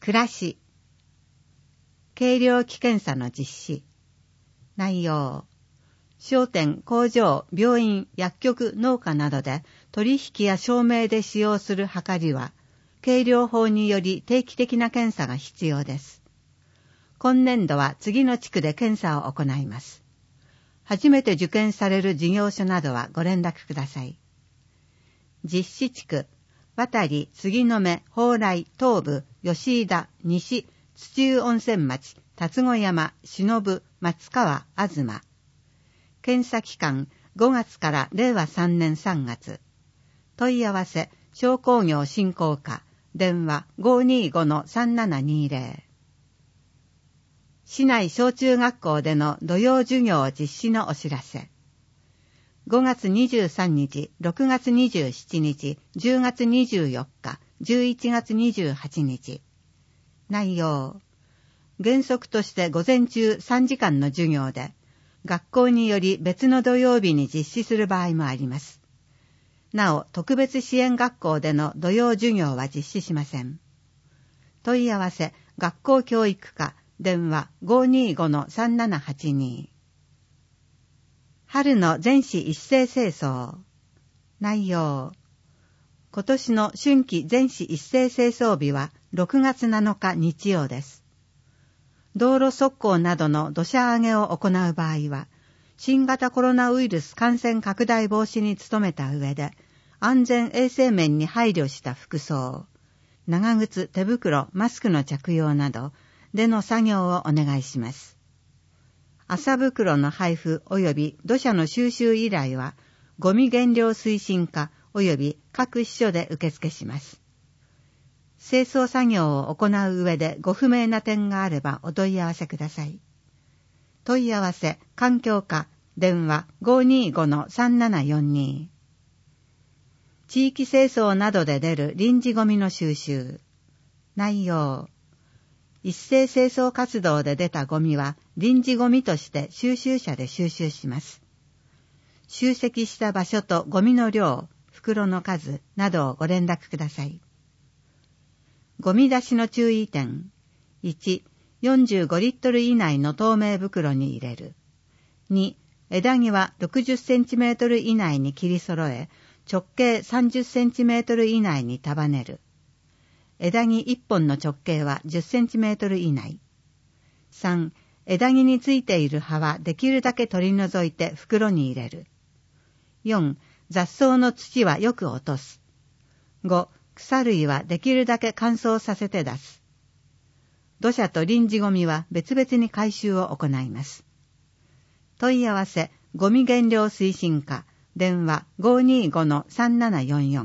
暮らし。計量器検査の実施。内容。商店、工場、病院、薬局、農家などで取引や証明で使用する計りは、計量法により定期的な検査が必要です。今年度は次の地区で検査を行います。初めて受検される事業所などはご連絡ください。実施地区、渡り、杉の目、蓬莱、東部、吉井田、西、土湯温泉町、辰子山、忍、松川、東。検査期間、5月から令和3年3月。問い合わせ、商工業振興課、電話 525-3720。市内小中学校での土曜授業実施のお知らせ。5月23日、6月27日、10月24日、11月28日。内容。原則として午前中3時間の授業で、学校により別の土曜日に実施する場合もあります。なお、特別支援学校での土曜授業は実施しません。問い合わせ、学校教育課、電話 525-3782。春の全市一斉清掃。内容。今年の春季全市一斉清掃日は6月7日日曜です。道路側溝などの土砂上げを行う場合は、新型コロナウイルス感染拡大防止に努めた上で、安全衛生面に配慮した服装、長靴、手袋、マスクの着用などでの作業をお願いします。麻袋の配布及び土砂の収集依頼は、ゴミ減量推進課及び各支所で受付します。清掃作業を行う上でご不明な点があればお問い合わせください。問い合わせ、環境課、電話 525-3742。地域清掃などで出る臨時ゴミの収集。内容。一斉清掃活動で出たゴミは臨時ゴミとして収集車で収集します。集積した場所とゴミの量、袋の数などをご連絡ください。ゴミ出しの注意点。1、45リットル以内の透明袋に入れる。2、枝木は60センチメートル以内に切り揃え、直径30センチメートル以内に束ねる。枝木1本の直径は10センチメートル以内。3、枝木についている葉はできるだけ取り除いて袋に入れる。4、雑草の土はよく落とす。5、草類はできるだけ乾燥させて出す。土砂と臨時ゴミは別々に回収を行います。問い合わせ、ゴミ減量推進課、電話 525-3744。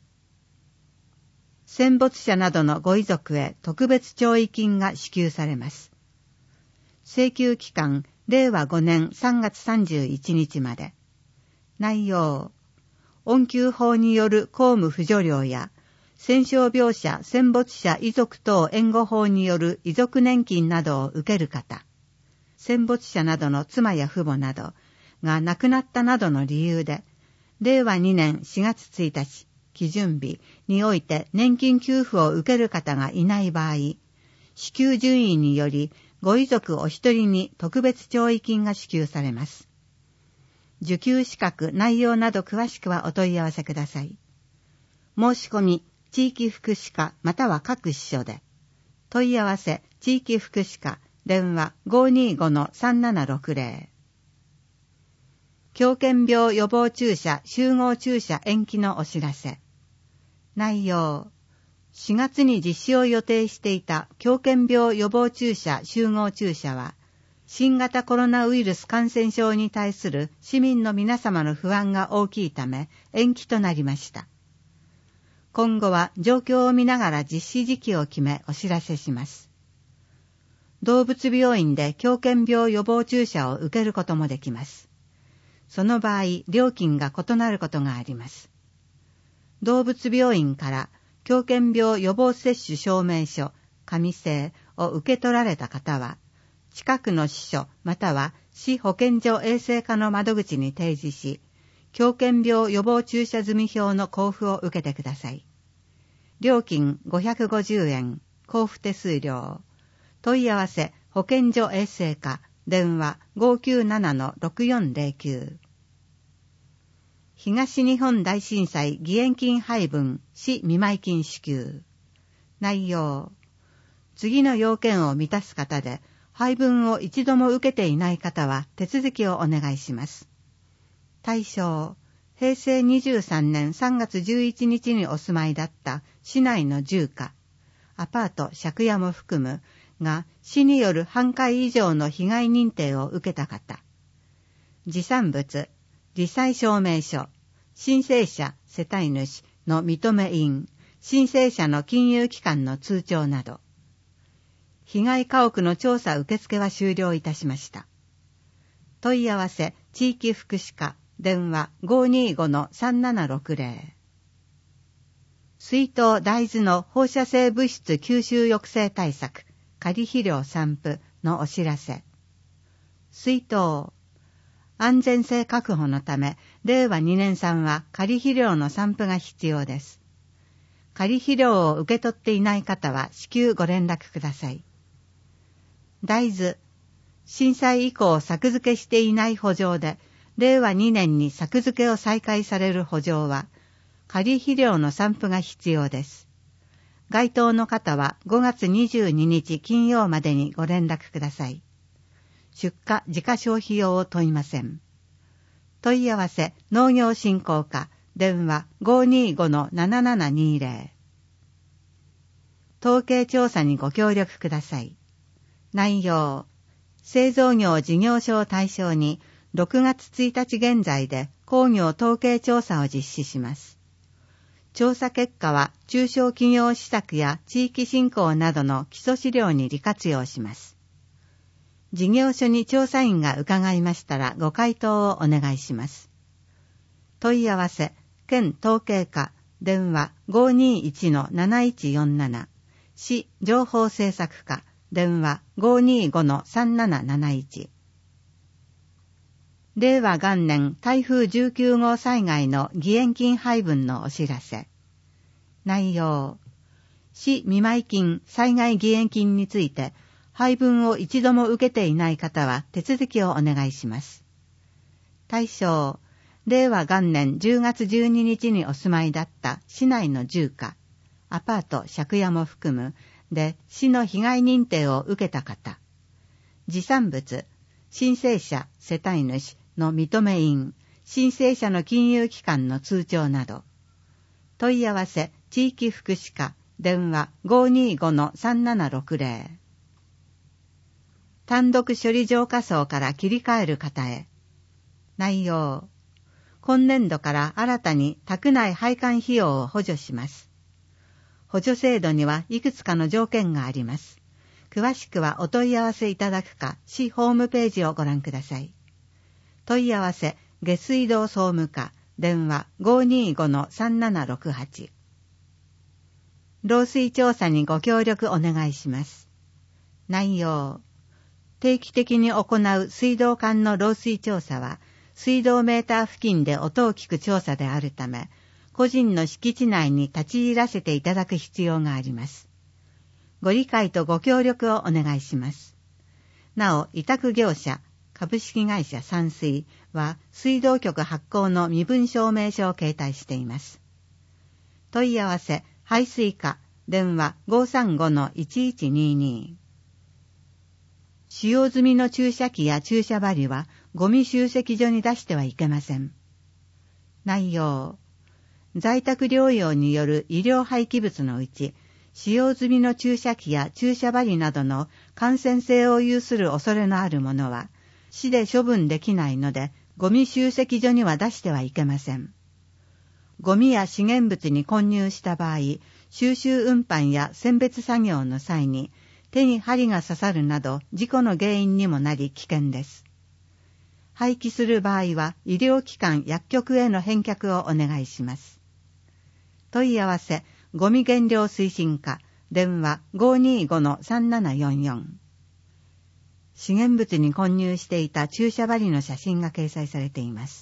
戦没者などのご遺族へ特別弔慰金が支給されます。請求期間、令和5年3月31日まで。内容、恩給法による公務扶助料や、戦傷病者、戦没者遺族等援護法による遺族年金などを受ける方、戦没者などの妻や父母などが亡くなったなどの理由で、令和2年4月1日、基準日において年金給付を受ける方がいない場合、支給順位によりご遺族お一人に特別弔慰金が支給されます。受給資格、内容など詳しくはお問い合わせください。申し込み、地域福祉課または各支所で。問い合わせ、地域福祉課、電話 525-3760。狂犬病予防注射集合注射延期のお知らせ。内容。4月に実施を予定していた狂犬病予防注射集合注射は、新型コロナウイルス感染症に対する市民の皆様の不安が大きいため延期となりました。今後は状況を見ながら実施時期を決めお知らせします。動物病院で狂犬病予防注射を受けることもできます。その場合、料金が異なることがあります。動物病院から狂犬病予防接種証明書、紙製を受け取られた方は、近くの支所または市保健所衛生課の窓口に提示し、狂犬病予防注射済み表の交付を受けてください。料金550円。 交付手数料。問い合わせ保健所衛生課電話 597-6409。東日本大震災義援金配分市見舞金支給。内容。次の要件を満たす方で配分を一度も受けていない方は手続きをお願いします。対象。平成23年3月11日にお住まいだった市内の住家、アパート借家も含むが市による半壊以上の被害認定を受けた方。持産物、罹災証明書、申請者、世帯主の認め印、申請者の金融機関の通帳など。被害家屋の調査受付は終了いたしました。問い合わせ地域福祉課電話 525-3760。水筒大豆の放射性物質吸収抑制対策仮肥料散布のお知らせ。水筒安全性確保のため令和2年産は仮肥料の散布が必要です。仮肥料を受け取っていない方は至急ご連絡ください。大豆震災以降作付けしていない圃場で令和2年に作付けを再開される圃場は仮肥料の散布が必要です。該当の方は5月22日金曜までにご連絡ください。出荷自家消費用を問いません。問い合わせ農業振興課電話 525-7720。統計調査にご協力ください。内容。製造業事業所を対象に6月1日現在で工業統計調査を実施します。調査結果は中小企業施策や地域振興などの基礎資料に利活用します。事業所に調査員が伺いましたらご回答をお願いします。問い合わせ県統計課電話 521-7147 市情報政策課電話 525-3771。令和元年台風19号災害の義援金配分のお知らせ。内容。市見舞金災害義援金について配分を一度も受けていない方は手続きをお願いします。対象。令和元年10月12日にお住まいだった市内の住家、アパート借家も含むで市の被害認定を受けた方。持産物、申請者、世帯主の認め印、申請者の金融機関の通帳など。問い合わせ地域福祉課電話 525-3760。単独処理浄化槽から切り替える方へ。内容。今年度から新たに宅内配管費用を補助します。補助制度にはいくつかの条件があります。詳しくはお問い合わせいただくか、市ホームページをご覧ください。問い合わせ、下水道総務課、電話 525-3768。漏水調査にご協力お願いします。内容。定期的に行う水道管の漏水調査は、水道メーター付近で音を聞く調査であるため、個人の敷地内に立ち入らせていただく必要があります。ご理解とご協力をお願いします。なお、委託業者、株式会社山水は水道局発行の身分証明書を携帯しています。問い合わせ、排水課、電話 535-1122。使用済みの注射器や注射針はゴミ集積所に出してはいけません。内容。在宅療養による医療廃棄物のうち、使用済みの注射器や注射針などの感染性を有する恐れのあるものは、市で処分できないので、ゴミ集積所には出してはいけません。ゴミや資源物に混入した場合、収集運搬や選別作業の際に、手に針が刺さるなど事故の原因にもなり危険です。廃棄する場合は医療機関・薬局への返却をお願いします。問い合わせ、ゴミ減量推進課、電話 525-3744。資源物に混入していた注射針の写真が掲載されています。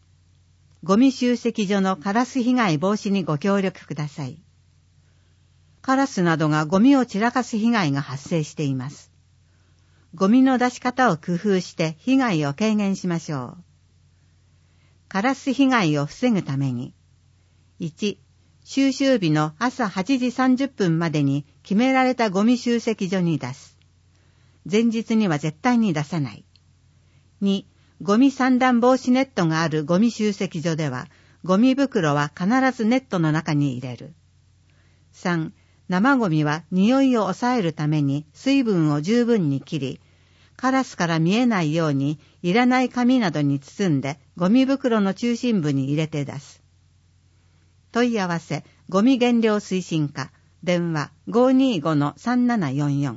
ゴミ集積所のカラス被害防止にご協力ください。 カラスなどがゴミを散らかす被害が発生しています。ゴミの出し方を工夫して被害を軽減しましょう。カラス被害を防ぐために、1、収集日の朝8時30分までに決められたゴミ集積所に出す。前日には絶対に出さない。2、ゴミ散乱防止ネットがあるゴミ集積所では、ゴミ袋は必ずネットの中に入れる。3、生ゴミは匂いを抑えるために水分を十分に切り、カラスから見えないようにいらない紙などに包んでゴミ袋の中心部に入れて出す。問い合わせ、ゴミ減量推進課、電話 525-3744。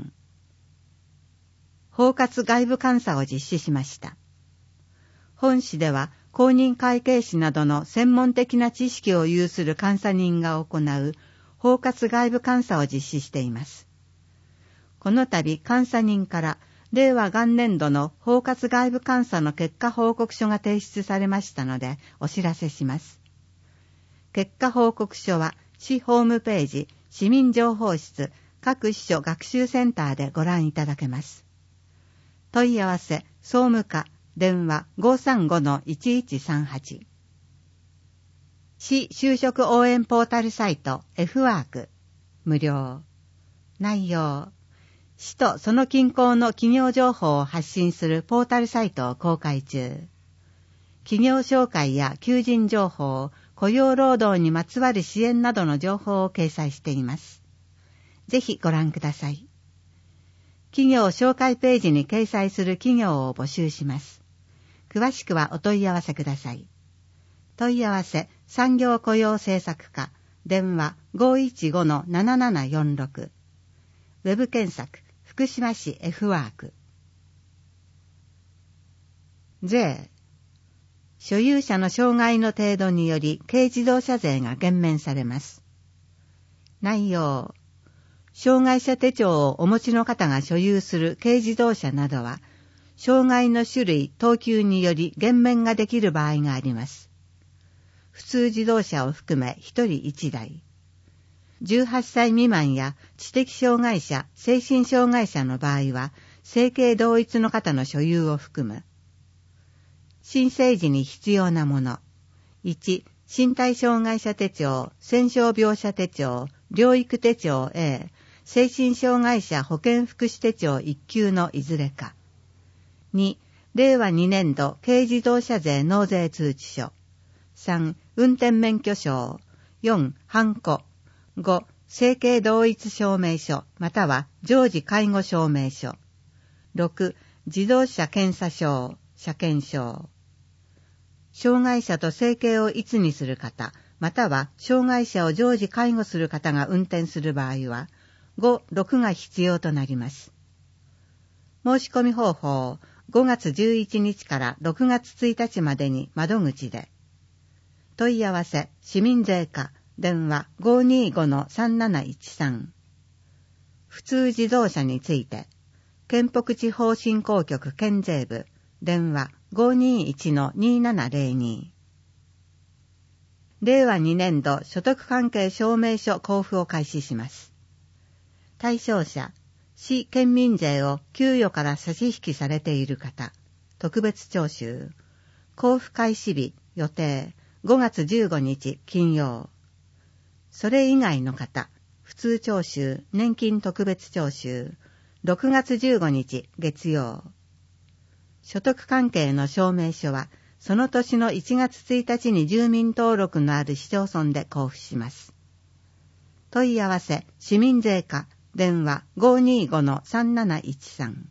包括外部監査を実施しました。本市では公認会計士などの専門的な知識を有する監査人が行う包括外部監査を実施しています。この度監査人から令和元年度の包括外部監査の結果報告書が提出されましたのでお知らせします。結果報告書は市ホームページ、市民情報室、各支所学習センターでご覧いただけます。問い合わせ、総務課、電話 535-1138。市就職応援ポータルサイト F ワーク、無料。内容、市とその近郊の企業情報を発信するポータルサイトを公開中。企業紹介や求人情報、雇用労働にまつわる支援などの情報を掲載しています。ぜひご覧ください。企業紹介ページに掲載する企業を募集します。詳しくはお問い合わせください。問い合わせ、産業雇用政策課、電話 515-7746。ウェブ検索、福島市 F ワーク。税。所有者の障害の程度により軽自動車税が減免されます。内容、障害者手帳をお持ちの方が所有する軽自動車などは、障害の種類、等級により減免ができる場合があります。普通自動車を含め1人1台。18歳未満や知的障害者、精神障害者の場合は、生形同一の方の所有を含む。申請時に必要なもの。1、身体障害者手帳、戦傷病者手帳、療育手帳 A、精神障害者保健福祉手帳1級のいずれか。2、令和2年度軽自動車税納税通知書。3、運転免許証。4、ハンコ。5、生形同一証明書または常時介護証明書。6、自動車検査証、車検証。障害者と生計を一にする方、または障害者を常時介護する方が運転する場合は、5、6が必要となります。申し込み方法、5月11日から6月1日までに窓口で。問い合わせ、市民税課、電話 525-3713。普通自動車について、県北地方振興局県税部、電話 521-2702。令和2年度所得関係証明書交付を開始します。対象者、市県民税を給与から差し引きされている方、特別徴収、交付開始日、予定、5月15日金曜。それ以外の方、普通徴収、年金特別徴収、6月15日月曜。所得関係の証明書は、その年の1月1日に住民登録のある市町村で交付します。問い合わせ、市民税課、電話 525-3713。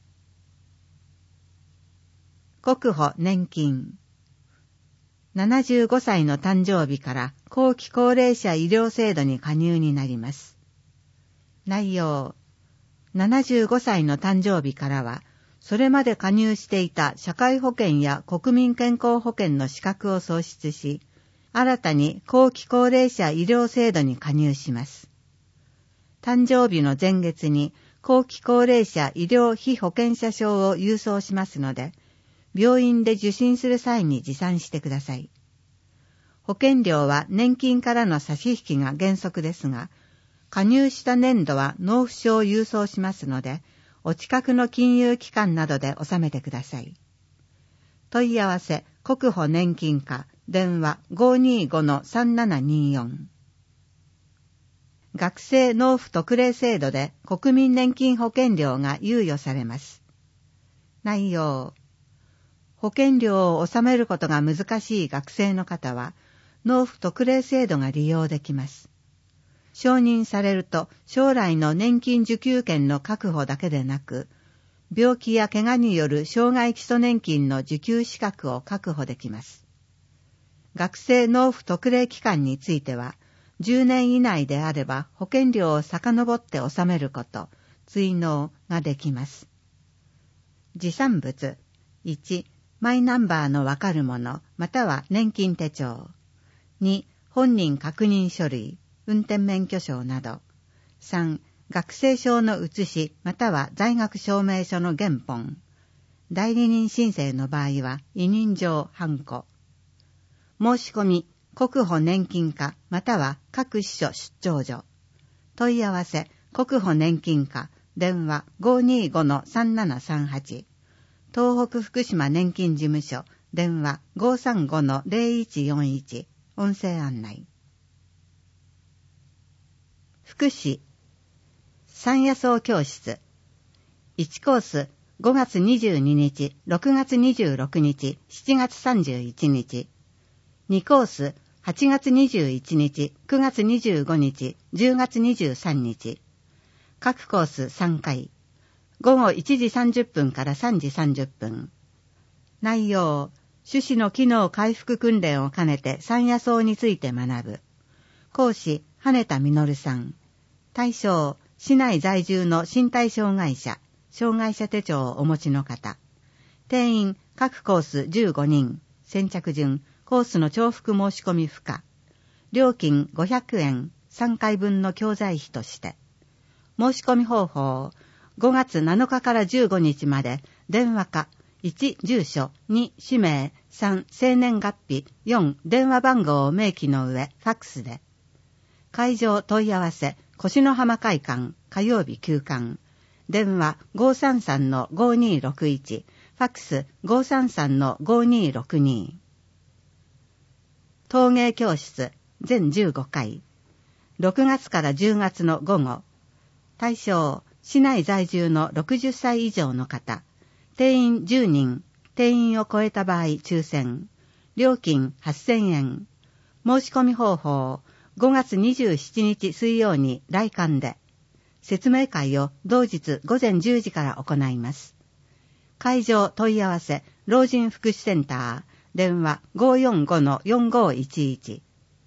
国保年金。75歳の誕生日から後期高齢者医療制度に加入になります。内容、75歳の誕生日からは、それまで加入していた社会保険や国民健康保険の資格を創出し、新たに後期高齢者医療制度に加入します。誕生日の前月に後期高齢者医療被保険者証を郵送しますので、病院で受診する際に持参してください。保険料は年金からの差し引きが原則ですが、 加入した年度は納付書を郵送しますので、お近くの金融機関などで納めてください。問い合わせ、国保年金課、電話 525-3724。学生納付特例制度で国民年金保険料が猶予されます。内容。保険料を納めることが難しい学生の方は、納付特例制度が利用できます。承認されると、将来の年金受給権の確保だけでなく、病気や怪我による障害基礎年金の受給資格を確保できます。学生納付特例期間については、10年以内であれば保険料を遡って納めること、追納ができます。持参物。1、マイナンバーのわかるもの、または年金手帳。2、本人確認書類、運転免許証など。3、学生証の写し、または在学証明書の原本。代理人申請の場合は、委任状、ハンコ。申し込み、国保年金課、または各支所出張所。問い合わせ、国保年金課、電話 525-3738。東北福島年金事務所、電話 535-0141。音声案内。福祉。山野草教室。1コース、5月22日、6月26日、7月31日。2コース、8月21日、9月25日、10月23日。各コース3回。午後1時30分から3時30分。内容、種子の機能回復訓練を兼ねて山野草について学ぶ。講師、羽田実さん。対象、市内在住の身体障害者、障害者手帳をお持ちの方。定員、各コース15人。先着順、コースの重複申し込み不可。料金500円、3回分の教材費として。申し込み方法、5月7日から15日まで、電話か、1、住所、2、氏名、3、生年月日、4、電話番号を明記の上、ファックスで。会場問い合わせ、越野浜会館、火曜日休館。電話 533-5261、ファックス 533-5262。陶芸教室、全15回。6月から10月の午後。対象、市内在住の60歳以上の方。定員10人。定員を超えた場合抽選。料金8000円。申し込み方法、5月27日水曜に来館で。説明会を同日午前10時から行います。会場問い合わせ、老人福祉センター、電話 545-4511。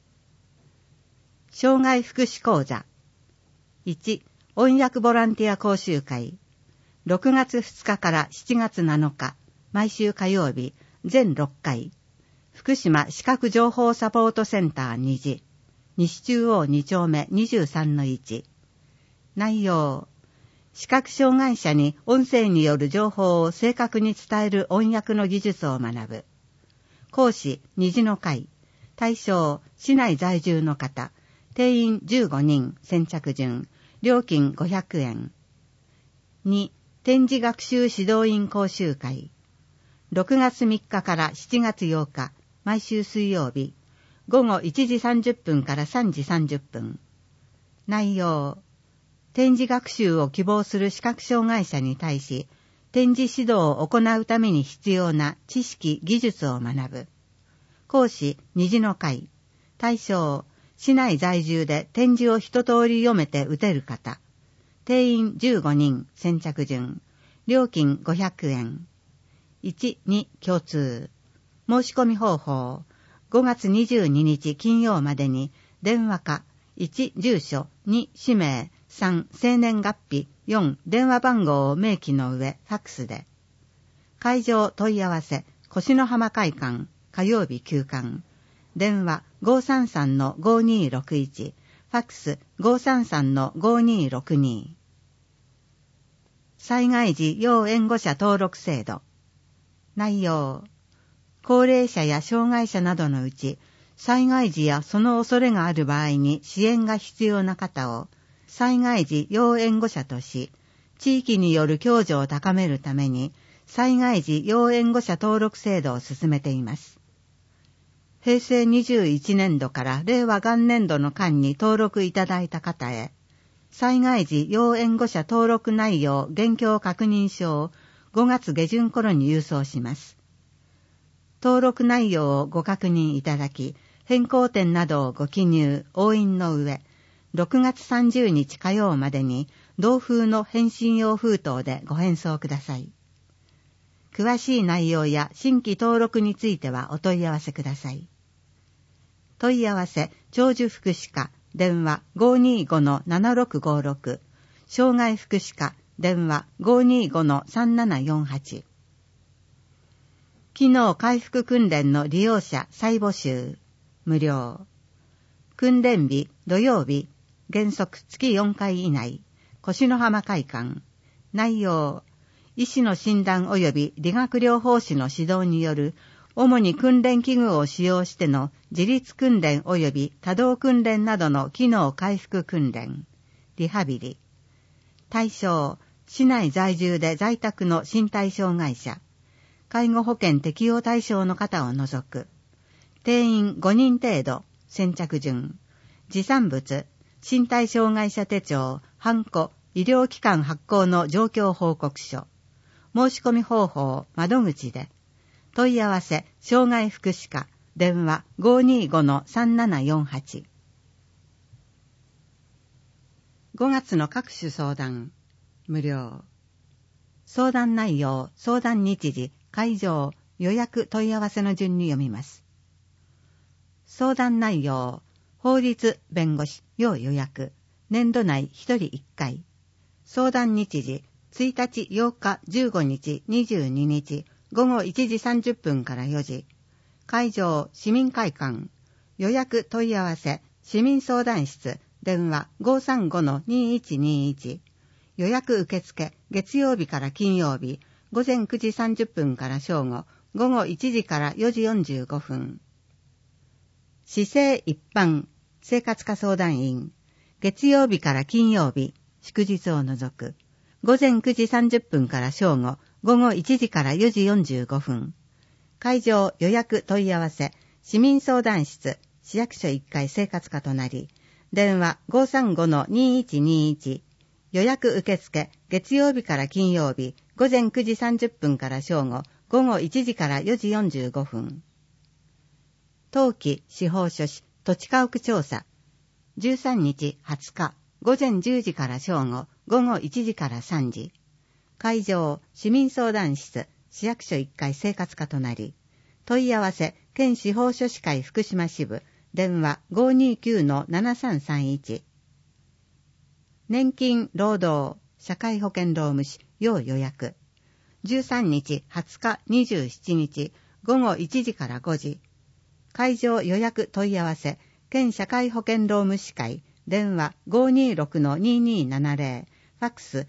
障害福祉講座。1、音訳ボランティア講習会。6月2日から7月7日、毎週火曜日、全6回。福島視覚情報サポートセンター2時。西中央2丁目 23-1。内容。視覚障害者に音声による情報を正確に伝える音訳の技術を学ぶ。講師、虹の会。対象、市内在住の方。定員15人、先着順。料金500円。2、展示学習指導員講習会。6月3日から7月8日、毎週水曜日。午後1時30分から3時30分。内容。展示学習を希望する視覚障害者に対し、展示指導を行うために必要な知識・技術を学ぶ。講師、虹の会。対象、市内在住で展示を一通り読めて打てる方。定員15人、先着順。料金500円。1、2、共通。申し込み方法。5月22日金曜までに、電話か、1、住所、2、氏名、3、生年月日、4、電話番号を明記の上、ファックスで。会場問い合わせ、越野浜会館、火曜日休館。電話 533-5261、ファックス 533-5262。災害時要援護者登録制度。内容。高齢者や障害者などのうち、災害時やその恐れがある場合に支援が必要な方を、 災害時要援護者とし、地域による共助を高めるために、災害時要援護者登録制度を進めています。平成21年度から令和元年度の間に登録いただいた方へ、災害時要援護者登録内容現況確認書を5月下旬頃に郵送します。登録内容をご確認いただき、変更点などをご記入、押印の上、6月30日火曜までに同封の返信用封筒でご返送ください。詳しい内容や新規登録についてはお問い合わせください。問い合わせ、長寿福祉課、電話 525-7656、障害福祉課、電話 525-3748。機能回復訓練の利用者再募集、無料。訓練日、土曜日、原則月4回以内、越野浜会館。内容、医師の診断及び理学療法士の指導による、主に訓練器具を使用しての自立訓練及び多動訓練などの機能回復訓練、リハビリ。対象、市内在住で在宅の身体障害者、介護保険適用対象の方を除く。定員5人程度、先着順。持参物、身体障害者手帳、ハンコ、医療機関発行の状況報告書。申し込み方法、窓口で。問い合わせ、障害福祉課、電話 525-3748。5月の各種相談、無料。相談内容、相談日時、会場、予約問い合わせの順に読みます。相談内容、法律、弁護士、要予約、年度内1人1回。相談日時、1日、8日、15日、22日、午後1時30分から4時。会場、市民会館。予約問い合わせ、市民相談室、電話 535-2121。予約受付、月曜日から金曜日、午前9時30分から正午、午後1時から4時45分。市政一般、生活科相談員。月曜日から金曜日、祝日を除く。午前9時30分から正午、午後1時から4時45分。会場予約問い合わせ、市民相談室、市役所1階生活課となり、電話 535-2121。予約受付、月曜日から金曜日、午前9時30分から正午、午後1時から4時45分。登記、司法書士、土地家屋調査。13日20日、午前10時から正午、午後1時から3時。会場、市民相談室、市役所1階生活課となり、問い合わせ、県司法書士会福島支部、電話 529-7331。年金、労働、社会保険労務士、要予約。13日20日27日、午後1時から5時。会場予約問い合わせ、県社会保険労務士会、電話 526-2270、ファックス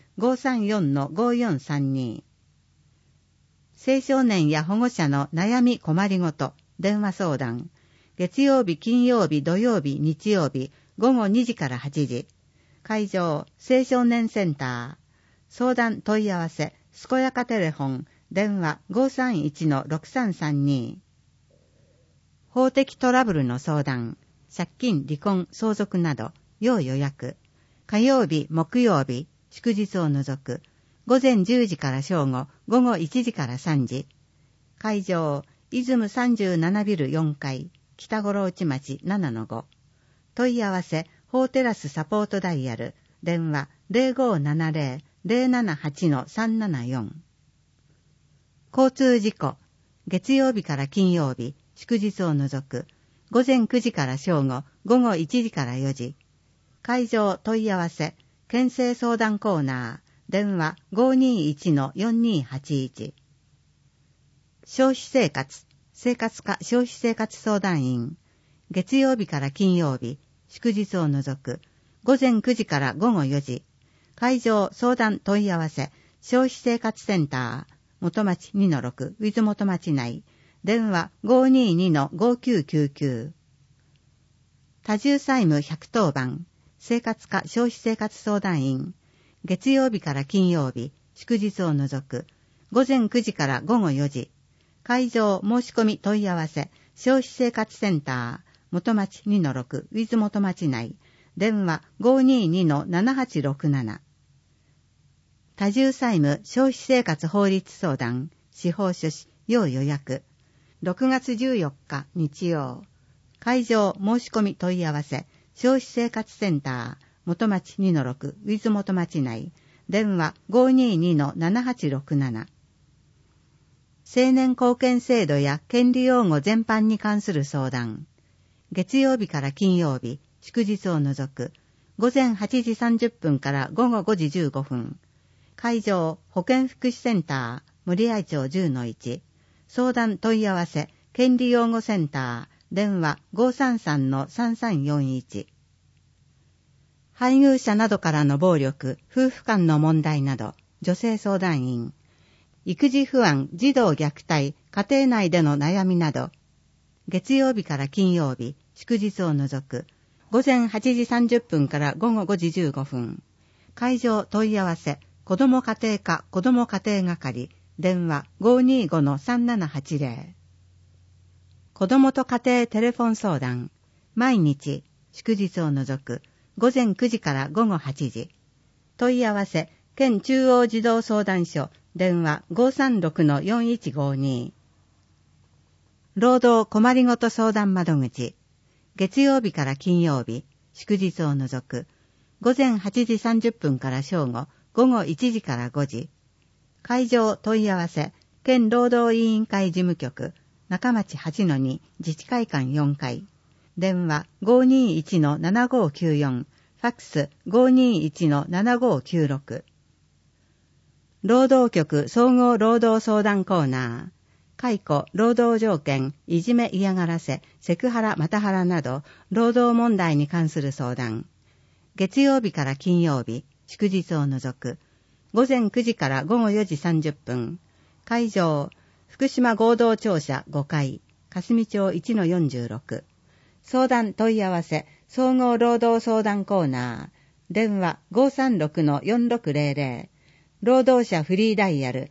534-5432。青少年や保護者の悩み困りごと、電話相談。月曜日、金曜日、土曜日、日曜日、午後2時から8時。会場、青少年センター。相談問い合わせ、すこやかテレフォン、電話 531-6332。法的トラブルの相談、借金、離婚、相続など、要予約。火曜日、木曜日、祝日を除く。午前10時から正午、午後1時から3時。会場、出雲37ビル4階、北五郎内町 7-5。問い合わせ、法テラスサポートダイヤル、電話 0570-078-374。交通事故、月曜日から金曜日、祝日を除く。午前9時から正午、午後1時から4時。会場問い合わせ、県政相談コーナー、電話 521-4281。消費生活、生活課消費生活相談員。月曜日から金曜日、祝日を除く。午前9時から午後4時。会場相談問い合わせ、消費生活センター、元町 2-6、ウィズ元町内。電話 522-5999。多重債務110番、 生活課消費生活相談員、月曜日から金曜日、祝日を除く、午前9時から午後4時、会場申し込み問い合わせ、消費生活センター、元町 2-6 ウィズ元町内、電話 522-7867。多重債務消費生活法律相談、司法書士、要予約。6月14日日曜。会場申し込み問い合わせ、消費生活センター、元町 2-6 ウィズ元町内、電話 522-7867。青年貢献制度や権利擁護全般に関する相談。月曜日から金曜日、祝日を除く、午前8時30分から午後5時15分。会場保健福祉センター、森合町 10-1。相談問い合わせ、権利擁護センター、電話 533-3341。配偶者などからの暴力、夫婦間の問題など、女性相談員。育児不安、児童虐待、家庭内での悩みなど、月曜日から金曜日、祝日を除く、午前8時30分から午後5時15分。会場問い合わせ、子ども家庭課子ども家庭係、電話 525-3780。子どもと家庭テレフォン相談、毎日、祝日を除く、午前9時から午後8時。問い合わせ、県中央児童相談所、電話 536-4152。労働困りごと相談窓口。月曜日から金曜日、祝日を除く、午前8時30分から正午、午後1時から5時。会場問い合わせ、県労働委員会事務局、中町 8-2 自治会館4階。電話 521-7594、ファックス 521-7596。労働局総合労働相談コーナー。解雇、労働条件、いじめ嫌がらせ、セクハラ、マタハラなど、労働問題に関する相談。月曜日から金曜日、祝日を除く。午前9時から午後4時30分。会場、福島合同庁舎5階、霞町 1-46。相談問い合わせ、総合労働相談コーナー。電話 536-4600。労働者フリーダイヤル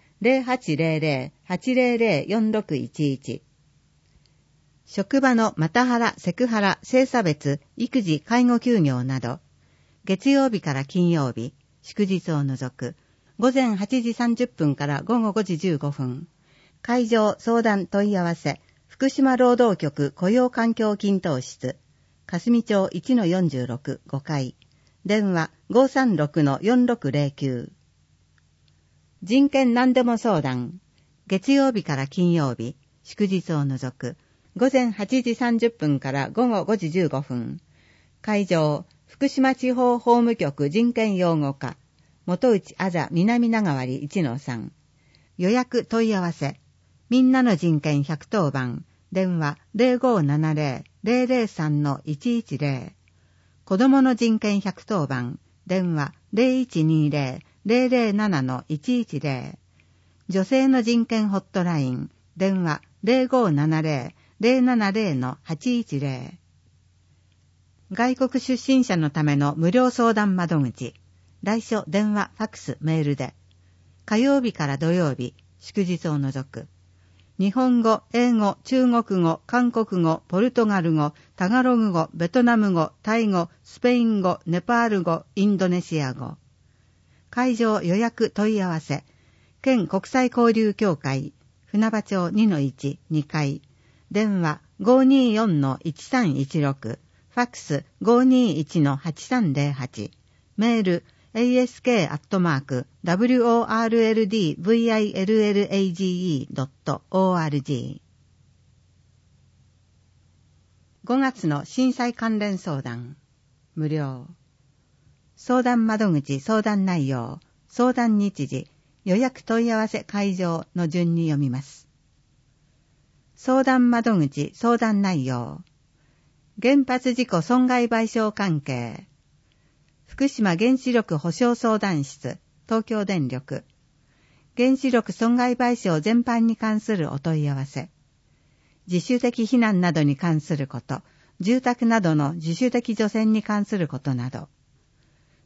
0800-800-4611。職場のマタハラ、セクハラ、性差別、育児、介護休業など、月曜日から金曜日、祝日を除く、午前8時30分から午後5時15分。会場相談問い合わせ、福島労働局雇用環境均等室、霞町 1-46 5階。電話 536-4609。人権何でも相談。月曜日から金曜日、祝日を除く、午前8時30分から午後5時15分。会場、福島地方法務局人権擁護課、元内あざ南長割 1-3。予約問い合わせ、みんなの人権110番、電話 0570-003-110。子供の人権110番、電話 0120-007-110。女性の人権ホットライン、電話 0570-070-810。外国出身者のための無料相談窓口、来所電話ファックスメールで、火曜日から土曜日、祝日を除く、日本語、英語、中国語、韓国語、ポルトガル語、タガログ語、ベトナム語、タイ語、スペイン語、ネパール語、インドネシア語。会場予約問い合わせ、県国際交流協会、船場町 2-1 2階、電話 524-1316、ファックス 521-8308、メール、ask@worldvillage.org。 5月の震災関連相談、無料。相談窓口相談内容、相談日時、予約問い合わせ会場の順に読みます。相談窓口相談内容、原発事故損害賠償関係、福島原子力保障相談室、東京電力、原子力損害賠償全般に関するお問い合わせ、自主的避難などに関すること、住宅などの自主的除染に関することなど、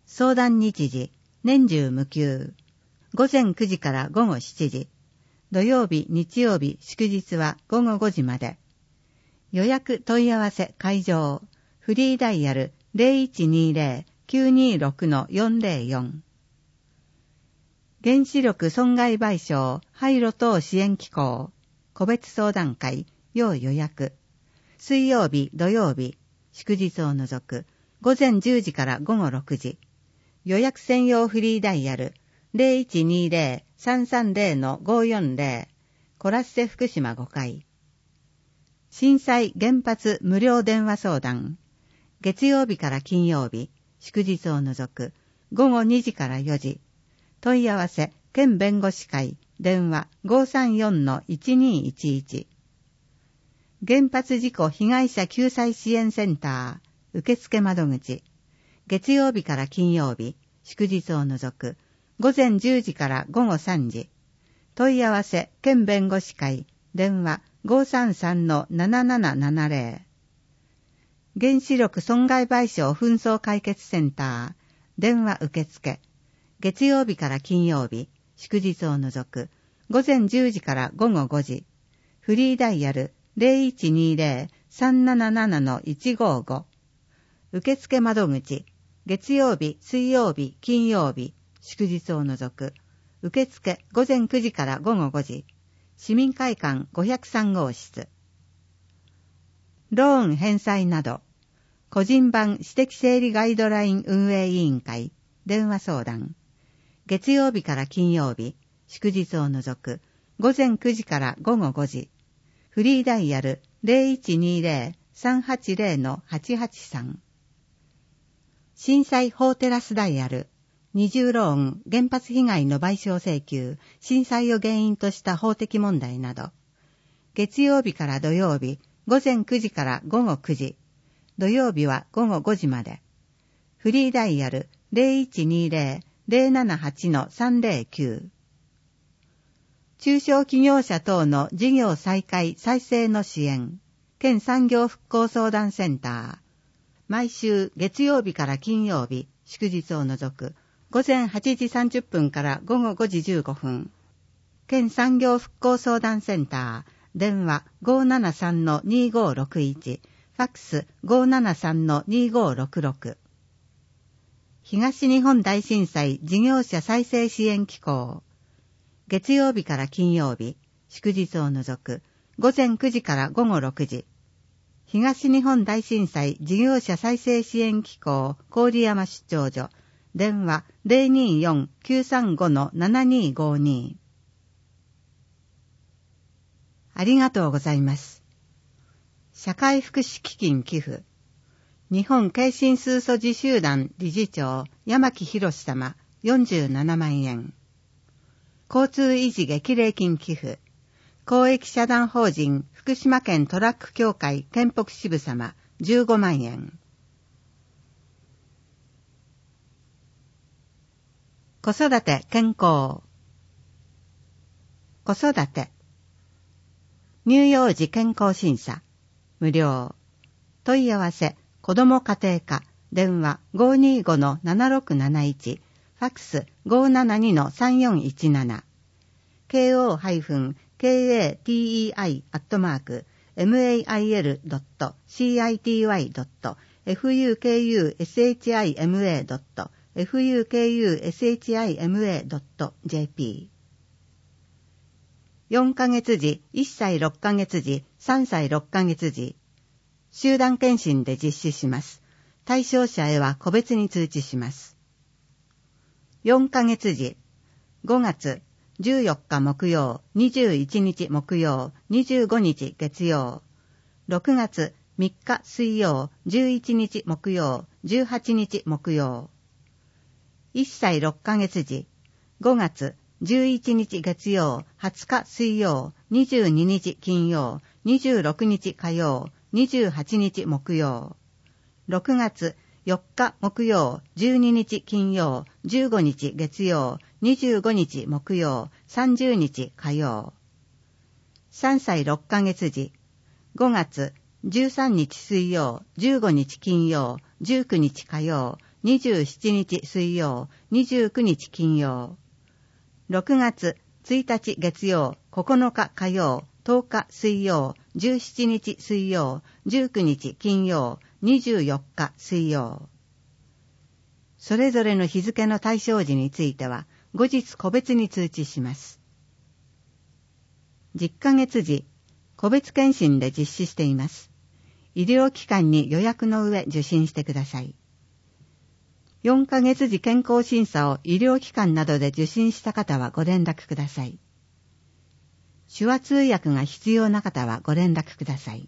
相談日時、年中無休。午前9時から午後7時。土曜日、日曜日、祝日は午後5時まで。予約問い合わせ会場。フリーダイヤル 0120-926-404。原子力損害賠償廃炉等支援機構。個別相談会、要予約。水曜日、土曜日、祝日を除く。午前10時から午後6時。予約専用フリーダイヤル 0120-330-540 コラッセ福島5階。震災原発無料電話相談。月曜日から金曜日、祝日を除く。午後2時から4時。問い合わせ、県弁護士会、電話 534-1211。原発事故被害者救済支援センター、受付窓口。月曜日から金曜日、祝日を除く。午前10時から午後3時。問い合わせ、県弁護士会、電話 533-7770。原子力損害賠償紛争解決センター、電話受付。月曜日から金曜日、祝日を除く。午前10時から午後5時。フリーダイヤル 0120-377-155。受付窓口。月曜日、水曜日、金曜日、祝日を除く。受付午前9時から午後5時。市民会館503号室。ローン返済など。個人版私的整理ガイドライン運営委員会。電話相談。月曜日から金曜日、祝日を除く。午前9時から午後5時。フリーダイヤル 0120-380-883。震災法テラスダイヤル。二重ローン、原発被害の賠償請求、震災を原因とした法的問題など。月曜日から土曜日、午前9時から午後9時。土曜日は午後5時まで。フリーダイヤル 0120-078-309。中小企業者等の事業再開再生の支援。県産業復興相談センター。毎週月曜日から金曜日、祝日を除く。午前8時30分から午後5時15分。県産業復興相談センター。電話 573-2561。ファックス 573-2566。東日本大震災事業者再生支援機構。月曜日から金曜日、祝日を除く。午前9時から午後6時。東日本大震災事業者再生支援機構郡山出張所。電話 024-935-7252。ありがとうございます。社会福祉基金寄付。日本京神数疎自集団理事長山木博様47万円。交通維持激励金寄付。公益社団法人福島県トラック協会県北支部様15万円。子育て健康。子育て。乳幼児健康審査。無料。問い合わせ、子ども家庭課。電話 525-7671。ファックス 572-3417。mail.mail.city.fukushima.fukushima.jp。4ヶ月時、1歳6ヶ月時、3歳6ヶ月時。集団検診で実施します。対象者へは個別に通知します。4ヶ月時、5月14日木曜、21日木曜、25日月曜。6月3日水曜、11日木曜、18日木曜。1歳6ヶ月時、5月11日月曜、20日水曜、22日金曜、26日火曜、28日木曜。6月4日木曜、12日金曜、15日月曜、25日木曜、30日火曜。3歳6ヶ月時、5月13日水曜、15日金曜、19日火曜、 27日水曜、29日金曜。6月1日月曜、9日火曜、10日水曜、17日水曜、19日金曜、24日水曜。それぞれの日付の対象時については、後日個別に通知します。10ヶ月時、個別検診で実施しています。医療機関に予約の上受診してください。4ヶ月時健康審査を医療機関などで受診した方はご連絡ください。手話通訳が必要な方はご連絡ください。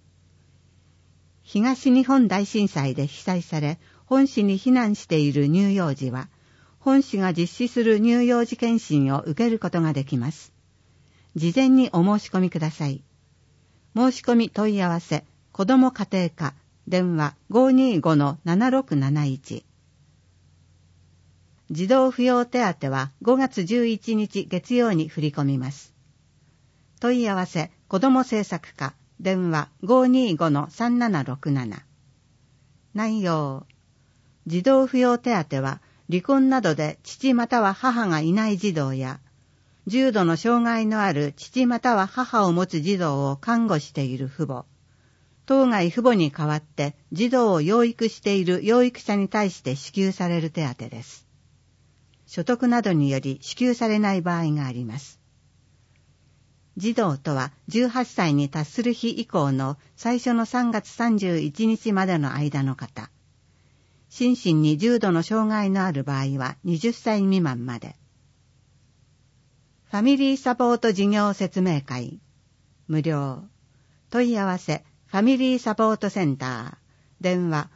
東日本大震災で被災され、本市に避難している乳幼児は、本市が実施する乳幼児検診を受けることができます。事前にお申し込みください。申し込み問い合わせ、子ども家庭課、電話 525-7671。児童扶養手当は5月11日月曜に振り込みます。問い合わせ、子ども政策課、電話 525-3767。内容。児童扶養手当は、離婚などで父または母がいない児童や、重度の障害のある父または母を持つ児童を看護している父母、当該父母に代わって児童を養育している養育者に対して支給される手当です。所得などにより支給されない場合があります。児童とは18歳に達する日以降の最初の3月31日までの間の方。心身に重度の障害のある場合は20歳未満まで。ファミリーサポート事業説明会。無料。問い合わせ、ファミリーサポートセンター。電話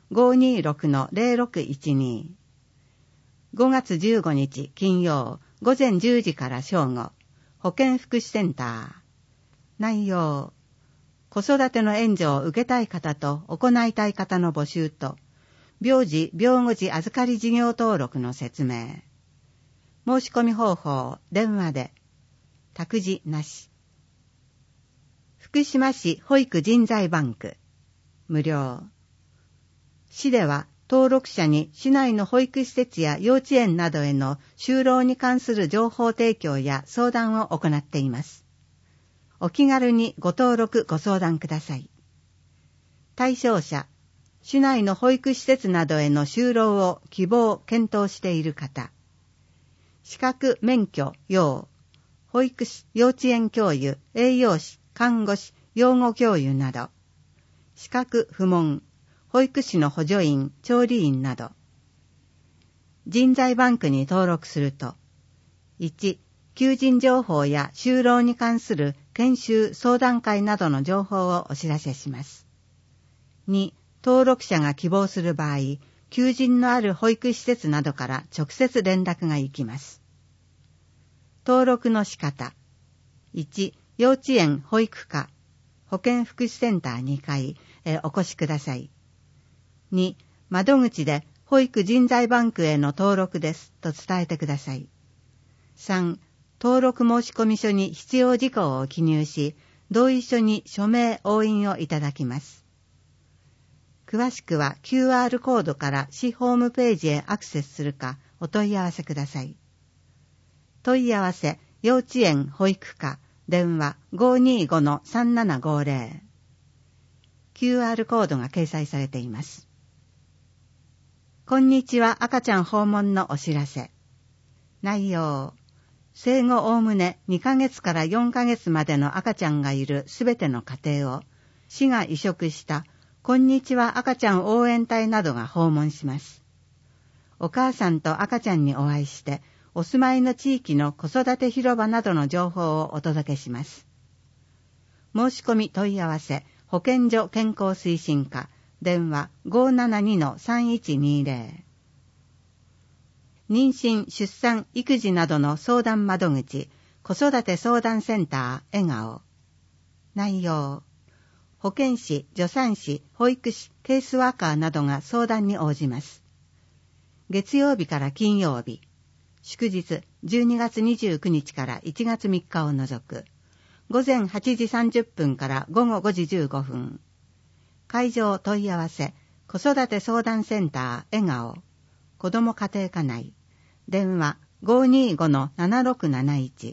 526-0612。5月15日金曜午前10時から正午。保健福祉センター。内容。子育ての援助を受けたい方と行いたい方の募集と、病児・病後児預かり事業登録の説明。申し込み方法、電話で。託児なし。福島市保育人材バンク。無料。市では登録者に市内の保育施設や幼稚園などへの就労に関する情報提供や相談を行っています。お気軽にご登録ご相談ください。対象者、市内の保育施設などへの就労を希望・検討している方、資格・免許・要、保育士・幼稚園教諭、栄養士、看護師、養護教諭など、資格・不問、保育士の補助員、調理員など。人材バンクに登録すると、1、求人情報や就労に関する研修・相談会などの情報をお知らせします。2、登録者が希望する場合、求人のある保育施設などから直接連絡が行きます。登録の仕方。1、幼稚園保育課、保健福祉センター2階へお越しください。2、窓口で保育人材バンクへの登録ですと伝えてください。3、登録申込書に必要事項を記入し、同意書に署名押印をいただきます。詳しくは QR コードから市ホームページへアクセスするかお問い合わせください。問い合わせ、幼稚園保育課、電話 525-3750。QR コードが掲載されています。こんにちは赤ちゃん訪問のお知らせ。内容。生後おおむね2ヶ月から4ヶ月までの赤ちゃんがいるすべての家庭を、市が移植したこんにちは赤ちゃん応援隊などが訪問します。お母さんと赤ちゃんにお会いして、お住まいの地域の子育て広場などの情報をお届けします。申し込み問い合わせ、保健所健康推進課、電話 572-3120。妊娠・出産・育児などの相談窓口、子育て相談センター、笑顔。内容。保健師、助産師、保育士、ケースワーカーなどが相談に応じます。月曜日から金曜日、祝日12月29日から1月3日を除く、午前8時30分から午後5時15分。会場問い合わせ、子育て相談センター、笑顔。 子ども家庭科内。電話 525-7671。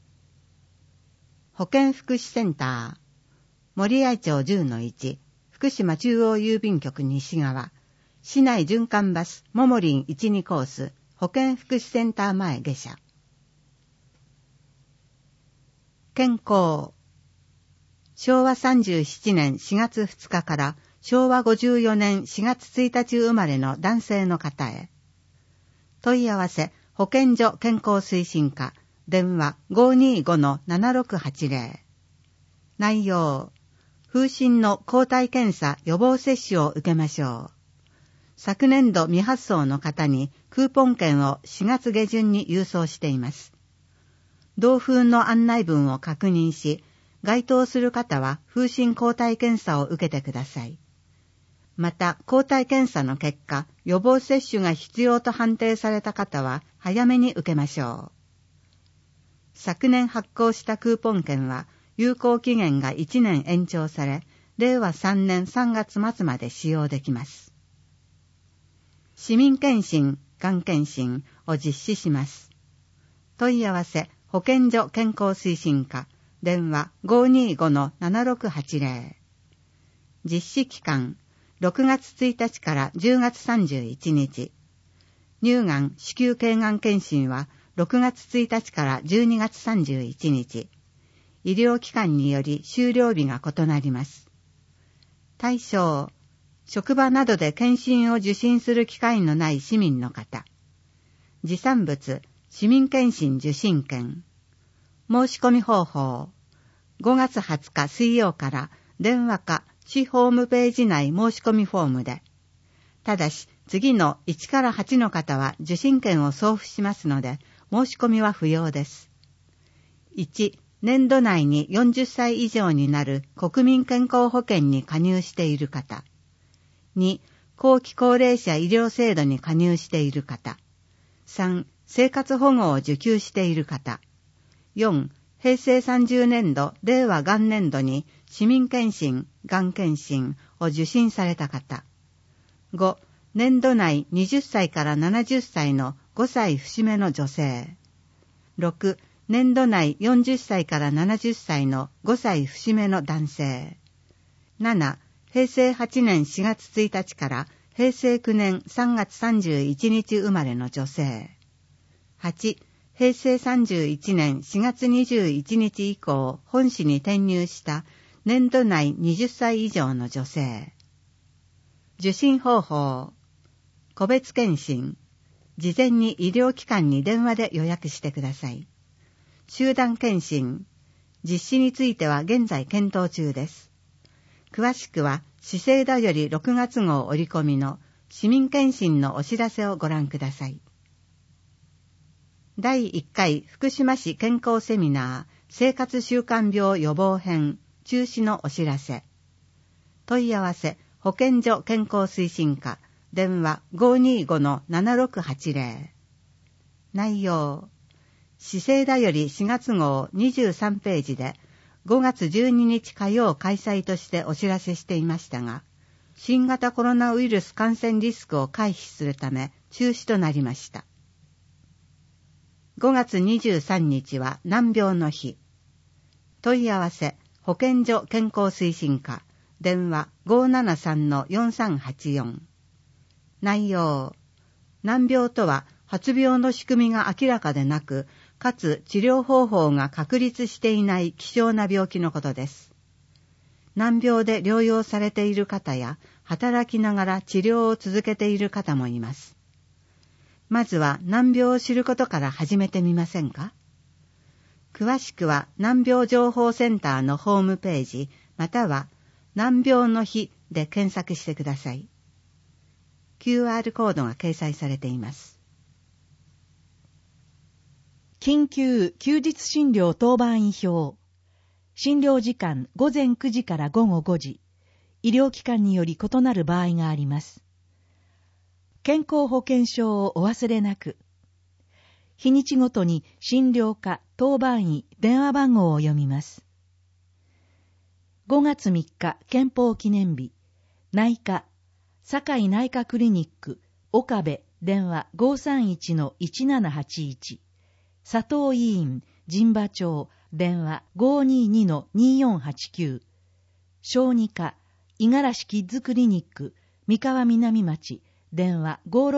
保健福祉センター。森合町 10-1。福島中央郵便局西側。市内循環バスももりん12コース。保健福祉センター前下車。健康。昭和37年4月2日から昭和54年4月1日生まれの男性の方へ。問い合わせ、保健所健康推進課、電話 525-7680。内容、風疹の抗体検査予防接種を受けましょう。昨年度未発送の方にクーポン券を4月下旬に郵送しています。同封の案内文を確認し、該当する方は風疹抗体検査を受けてください。また、抗体検査の結果、予防接種が必要と判定された方は早めに受けましょう。昨年発行したクーポン券は有効期限が1年延長され、令和3年3月末まで使用できます。市民検診、がん検診を実施します。問い合わせ、保健所健康推進課、電話 525-7680。実施期間、6月1日から10月31日。乳がん、子宮頸がん検診は6月1日から12月31日。医療機関により終了日が異なります。対象、職場などで検診を受診する機会のない市民の方。持参物、市民検診受診券。申し込み方法。5月20日水曜から電話か市ホームページ内申し込みフォームで。ただし、次の1から8の方は受診券を送付しますので、申し込みは不要です。1、年度内に40歳以上になる国民健康保険に加入している方。2、後期高齢者医療制度に加入している方。3、生活保護を受給している方。4、平成30年度、令和元年度に市民検診、がん検診を受診された方。5、年度内20歳から70歳の5歳節目の女性。6、年度内40歳から70歳の5歳節目の男性。7、平成8年4月1日から平成9年3月31日生まれの女性。8、平成31年4月21日以降本市に転入した年度内20歳以上の女性。受診方法。個別検診。事前に医療機関に電話で予約してください。集団検診。実施については現在検討中です。詳しくは、市政だより6月号折り込みの市民検診のお知らせをご覧ください。第1回福島市健康セミナー生活習慣病予防編中止のお知らせ。問い合わせ、保健所健康推進課、電話 525-7680。内容。市政だより4月号23ページで、5月12日火曜開催としてお知らせしていましたが、新型コロナウイルス感染リスクを回避するため中止となりました。5月23日は難病の日。問い合わせ、保健所健康推進課、電話 573-4384。内容。難病とは発病の仕組みが明らかでなく、かつ治療方法が確立していない希少な病気のことです。難病で療養されている方や、働きながら治療を続けている方もいます。まずは難病を知ることから始めてみませんか？詳しくは難病情報センターのホームページ、または難病の日で検索してください。QR コードが掲載されています。 緊急休日診療当番位表。診療時間午前9時から午後5時。医療機関により異なる場合があります。健康保険証をお忘れなく。日にちごとに診療科、当番医、電話番号を読みます。5月3日憲法記念日。内科、堺内科クリニック、岡部電話 531-1781。佐藤医院、神馬町、電話 522-2489。小児科、五十嵐キッズクリニック、三河南町、電話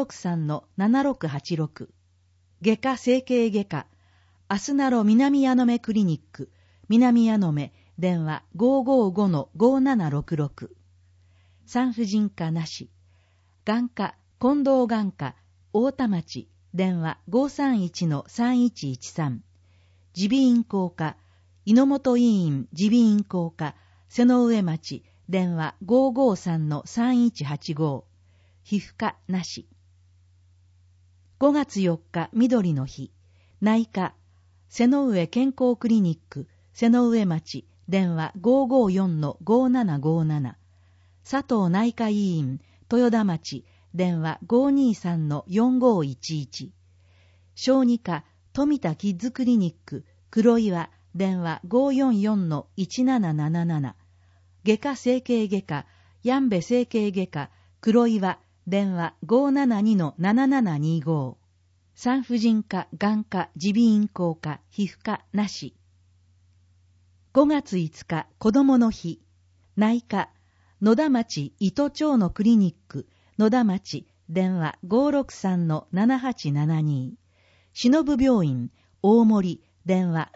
563-7686。外科整形外科、アスナロ南矢野目クリニック、南矢野目、電話 555-5766。産婦人科なし。眼科、近藤眼科、大田町、電話 531-3113。耳鼻咽喉科、猪本医院耳鼻咽喉科、瀬上町、電話 553-3185。皮膚科なし。5月4日、緑の日。内科、瀬上健康クリニック、瀬上町、電話 554-5757。佐藤内科医院、豊田町、電話 523-4511。小児科、富田キッズクリニック、黒岩、電話 544-1777。外科整形外科、やんべ整形外科、黒岩、電話 572-7725。産婦人科、眼科、耳鼻咽喉科、皮膚科なし。5月5日、子供の日。内科、野田町糸町のクリニック、野田町、電話 563-7872。忍病院、大森、電話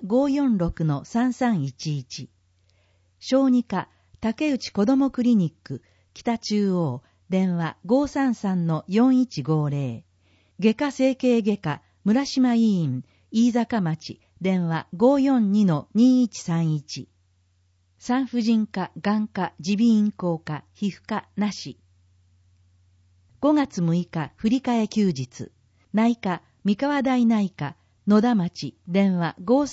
546-3311。小児科、竹内子どもクリニック、北中央、電話 533-4150。外科整形外科、村島医院、飯坂町、電話 542-2131。産婦人科、眼科、耳鼻咽喉科、皮膚科なし。5月6日、振り替え休日。内科、三河台内科、野田町、電話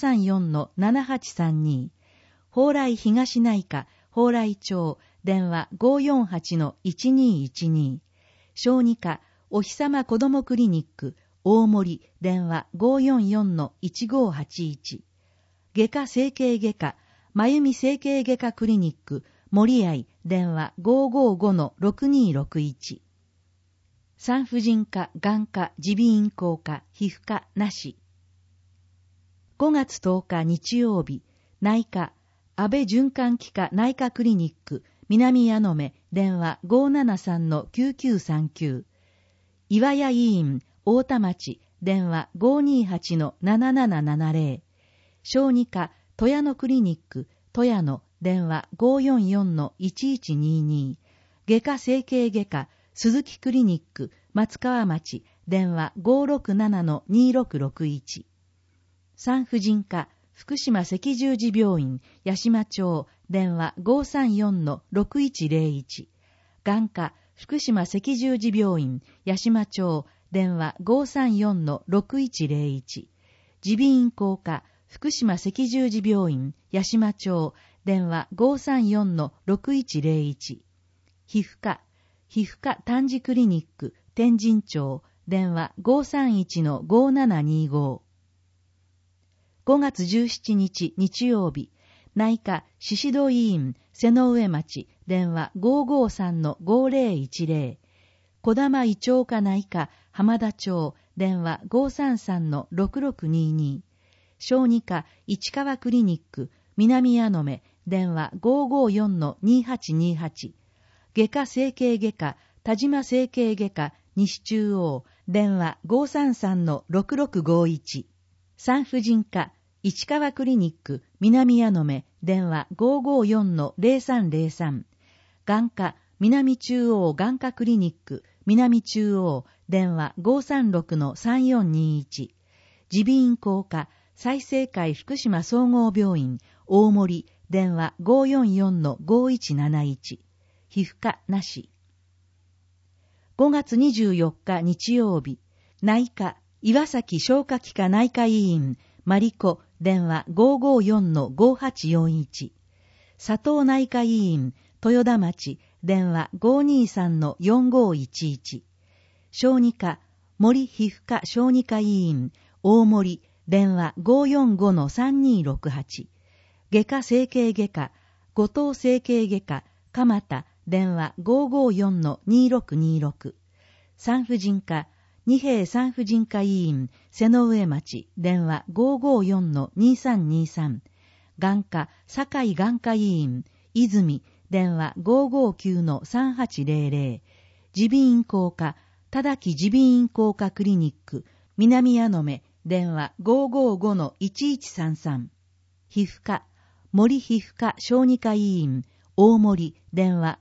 534-7832。蓬莱東内科、蓬莱町、電話 548-1212。小児科、お日様子どもクリニック、大森、電話 544-1581。外科整形外科、まゆみ整形外科クリニック、森合、電話 555-6261。産婦人科、眼科、耳鼻咽喉科、皮膚科なし。5月10日日曜日、内科、安倍循環器科内科クリニック、南矢野目、電話 573-9939。岩屋医院、大田町、電話 528-7770。小児科、戸谷野クリニック、戸谷野、電話 544-1122。外科整形外科、鈴木クリニック、松川町、電話 567-2661。産婦人科、福島赤十字病院、八島町、電話 534-6101。眼科、福島赤十字病院、八島町、電話 534-6101。耳鼻咽喉科、福島赤十字病院、八島町、電話 534-6101。皮膚科、皮膚科丹治クリニック、天神町、電話 531-5725。5月17日日曜日、内科、宍戸医院、瀬上町、電話 553-5010。小玉胃腸科内科、浜田町、電話 533-6622。小児科、市川クリニック、南矢野目、電話 554-2828。外科整形外科、田島整形外科、西中央、電話 533-6651。産婦人科、市川クリニック、南矢野目、電話 554-0303。眼科、南中央眼科クリニック、南中央、電話 536-3421。耳鼻咽喉科、済生会福島総合病院、大森、電話 544-5171。皮膚科なし。5月24日日曜日、内科、岩崎消化器科内科医院、マリコ、電話 554-5841。佐藤内科医院、豊田町、電話 523-4511。小児科、森皮膚科小児科医院、大森、電話 545-3268。外科整形外科、後藤整形外科、蒲田、電話 554-2626。産婦人科、 二平産婦人科医院、瀬上町、電話 554-2323。眼科、堺眼科医院、泉、電話 559-3800。耳鼻咽喉科、只木耳鼻咽喉科クリニック、南矢野電話 555-1133。皮膚科、森皮膚科小児科医院、大森、電話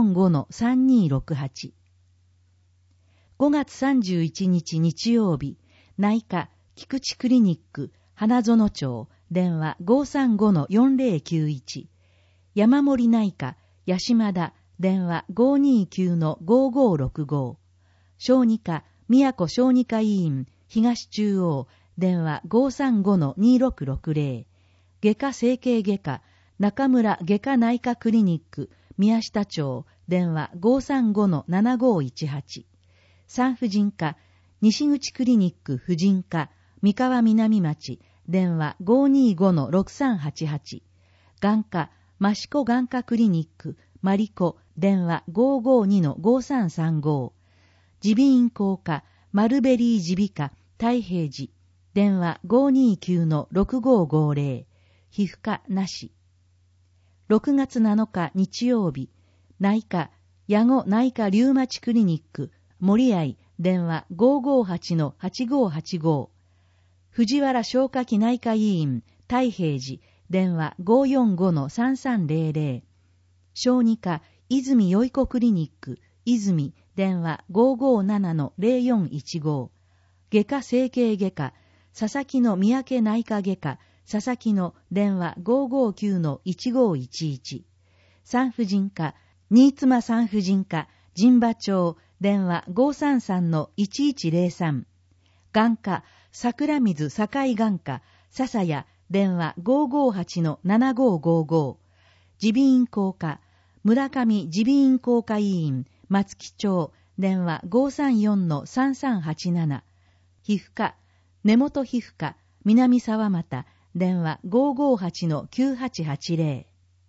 545-3268。5月31日日曜日、内科、菊池クリニック、花園町、電話 535-4091。山森内科、八島田、電話 529-5565。小児科、宮古小児科医院、東中央、電話 535-2660。外科整形外科、中村外科内科クリニック、宮下町、電話 535-7518。産婦人科、西口クリニック婦人科、三河南町、電話 525-6388。眼科、益子眼科クリニック、マリコ、電話 552-5335。耳鼻咽喉科、マルベリー耳鼻科、太平寺、電話 529-6550。皮膚科なし。6月7日日曜日、内科、矢後内科リウマチクリニック、森合、電話 558-8585。藤原消化器内科医院、太平寺、電話 545-3300。小児科、泉よいこクリニック、泉、電話 557-0415。外科整形外科、佐々木の三宅内科外科、佐々木の電話 559-1511。産婦人科、新妻産婦人科、神馬町、電話 533-1103。眼科、桜水堺眼科、笹谷、電話 558-7555。耳鼻咽喉科、村上耳鼻咽喉科医院、松木町、電話 534-3387。皮膚科、根本皮膚科、南沢又、電話 558-9880。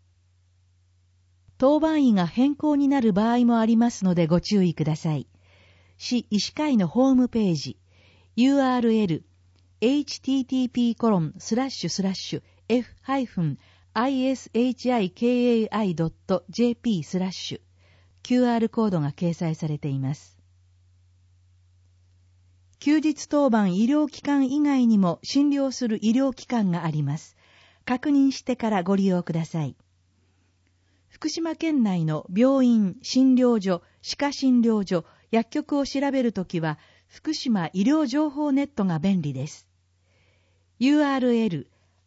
当番医が変更になる場合もありますのでご注意ください。市医師会のホームページ、URL http://f-ishiki.jp/ QR コードが掲載されています。休日当番医療機関以外にも診療する医療機関があります。確認してからご利用ください。福島県内の病院、診療所、歯科診療所、薬局を調べるときは、福島医療情報ネットが便利です。URL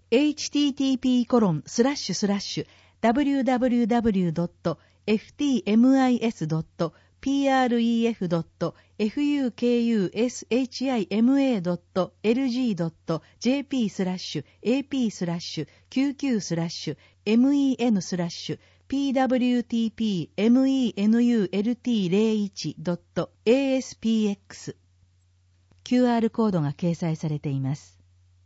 http://www.ftmis.pru.gp/ap/qq/men.pwtp-menut-ap/px QR コードが掲載されています。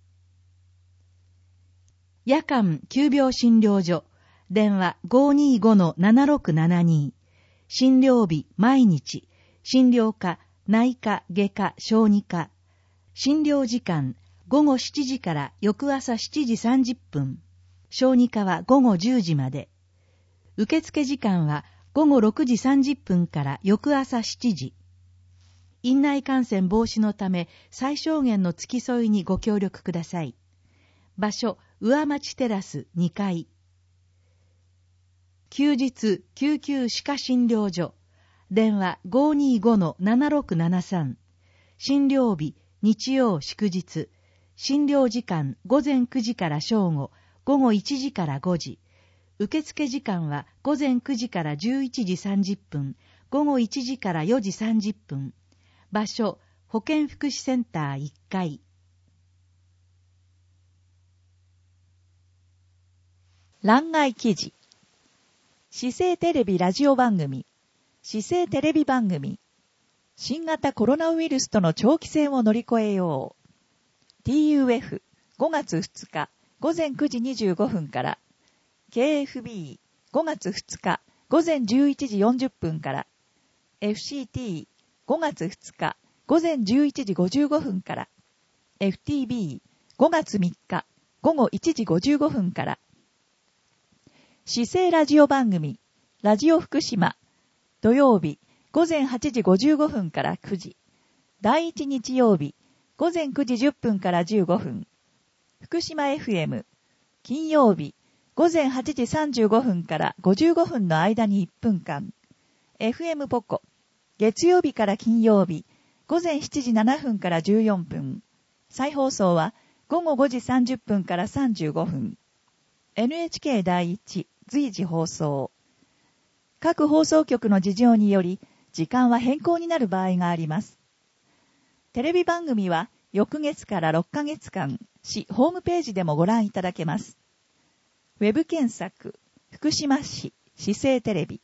夜間急病診療所、電話 525-7672。診療日毎日、診療科、内科、外科、小児科。診療時間、午後7時から翌朝7時30分。小児科は午後10時まで。受付時間は午後6時30分から翌朝7時。院内感染防止のため最小限の付き添いにご協力ください。場所、上町テラス2階。休日救急歯科診療所、電話 525-7673。診療日、日曜祝日。診療時間、午前9時から正午、午後1時から5時。受付時間は午前9時から11時30分、午後1時から4時30分。場所、保健福祉センター1階。 欄外記事。市政テレビラジオ番組、市政テレビ番組、新型コロナウイルスとの長期戦を乗り越えよう。TUF、5月2日、午前9時25分から、KFB、5月2日、午前11時40分から、FCT、5月2日、 午前11時55分から、FTB5 月3日午後1時55分から、市政ラジオ番組、ラジオ福島、土曜日午前8時55分から9時、第1日曜日午前9時10分から15分、福島 FM、金曜日午前8時35分から55分の間に1分間、FM ポコ、月曜日から金曜日午前7時7分から14分、再放送は午後5時30分から35分、NHK 第一随時放送。各放送局の事情により時間は変更になる場合があります。テレビ番組は翌月から6ヶ月間、市ホームページでもご覧いただけます。ウェブ検索、福島市市政テレビ。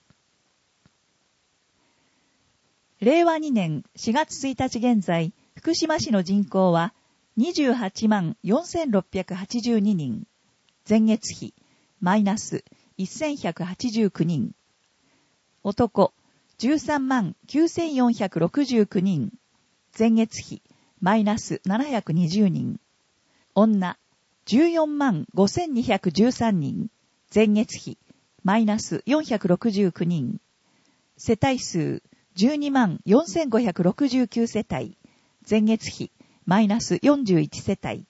令和2年4月1日現在、福島市の人口は28万4682人。前月比、マイナス1189人。男、13万9469人。前月比、マイナス720人。女、14万5213人。前月比、マイナス469人。世帯数、12万4569世帯。前月比、マイナス41世帯。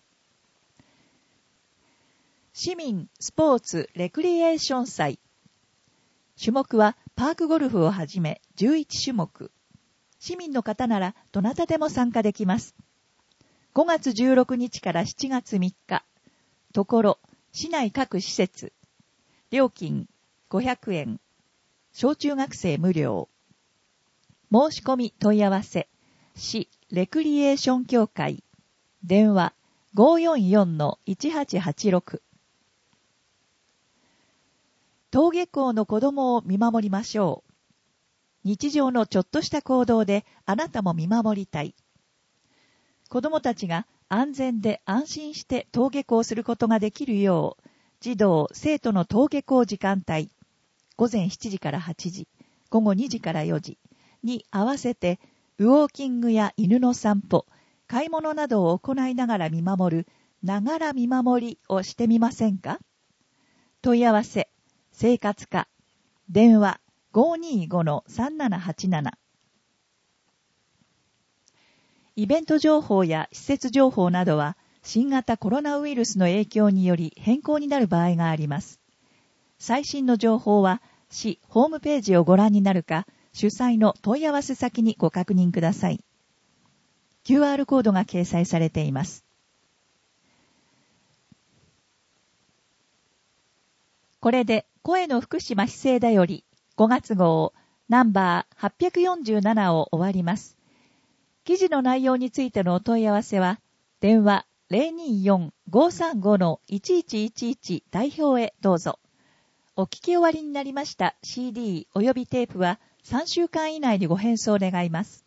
市民スポーツレクリエーション祭。種目はパークゴルフをはじめ11種目。市民の方ならどなたでも参加できます。5月16日から7月3日。ところ、市内各施設。料金500円。小中学生無料。申し込み問い合わせ。市レクリエーション協会。電話 544-1886。登下校の子供を見守りましょう。日常のちょっとした行動であなたも見守りたい。子供たちが安全で安心して登下校することができるよう、児童・生徒の登下校時間帯、午前7時から8時、午後2時から4時に合わせて、ウォーキングや犬の散歩、買い物などを行いながら見守る、ながら見守りをしてみませんか？問い合わせ、生活課、電話 525-3787。イベント情報や施設情報などは、新型コロナウイルスの影響により変更になる場合があります。最新の情報は、市ホームページをご覧になるか、主催の問い合わせ先にご確認ください。QR コードが掲載されています。これで、声の福島市政だより5月号ナンバー847を終わります。記事の内容についてのお問い合わせは、電話 024-535-1111 代表へどうぞ。お聞き終わりになりました CD およびテープは3週間以内にご返送願います。